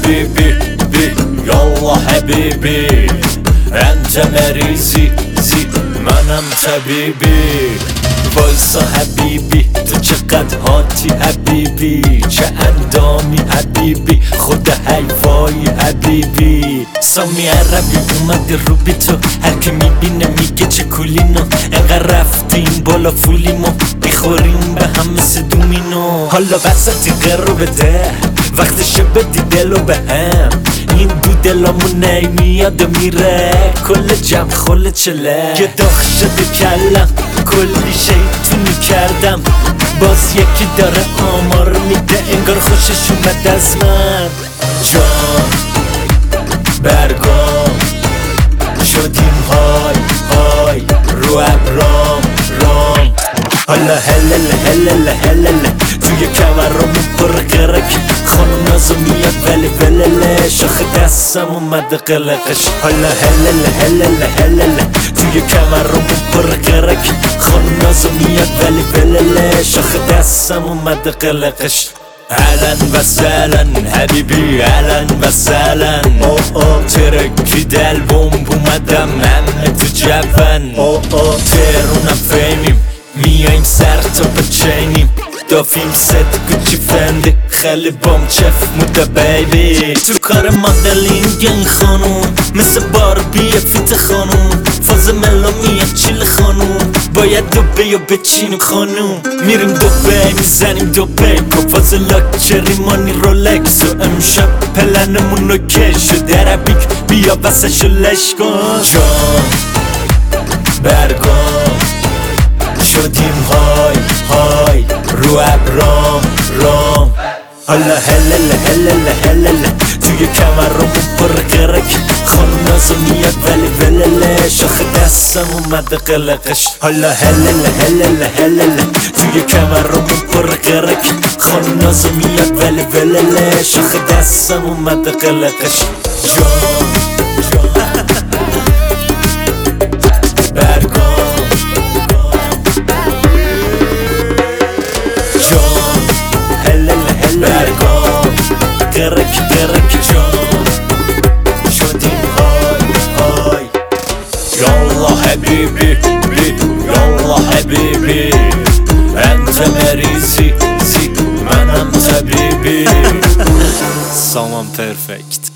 حبيبي بي يلا حبيبي انت مريضي زي منم طبیبی وایسا حبیبی تو چقدر هاتی حبیبی چه اندامی حبیبی خود حیوایی حبیبی سامی عربی اومده رو بی تو هر که میبینه میگه چه کولینو انقدر رفتیم بالا فولیمو بیخوریم به هم مثل دومینو حالا وسطی قرار بده وقتشه بدی دلو به هم این دو دلامون نمیاد و میره کل جمع خل چله یه داغ شده کلم کلی شیطونی کردم باز یکی داره آمار میده انگار خوشش اومد از من جان برگام شدیم های های رو ابرام رام حالا هلله توی کمرامون پر قرک خانم نازو میاد ولی ولله شاخ دستم اومده قلقش حالا هلله توی کمرامون پر قرک خانم نازو میاد ولی ولله شاخ دستم اومده قلقش اهلا و سهلا حبیبی اهلا و سهلا ترکی البوم اومدم همه تو جوان ترونم فیمیم میایم سر تا بچینیم دافیم ست گوچی فنده خیلی بام چف موده بیبی تو کار مدلینگ این خانوم مثل باربی فیت خانوم فاز ملا میاد چیل خانوم باید دوبه یا بچینیم خانوم میریم دوبه میزنیم دوبه کفاز لاکچری مانی رولکس و امشب پلنمون اوکی شده عربیک بیا بسشو لش کن جان برگام شدیم های های رو ابرام رام حالا هلله توی کمرامون پر قرک خانم نازو میاد ولی ولله شاخ دستم اومده قلقش حالا هلله توی کمرامون پر قرک خانم نازو میاد ولی ولله شاخ دستم اومده قلقش جان قرك جان شدیم های های يلا حبيبي بي يلا حبيبي انت مريضي زي منم طبيبي سامان پرفکت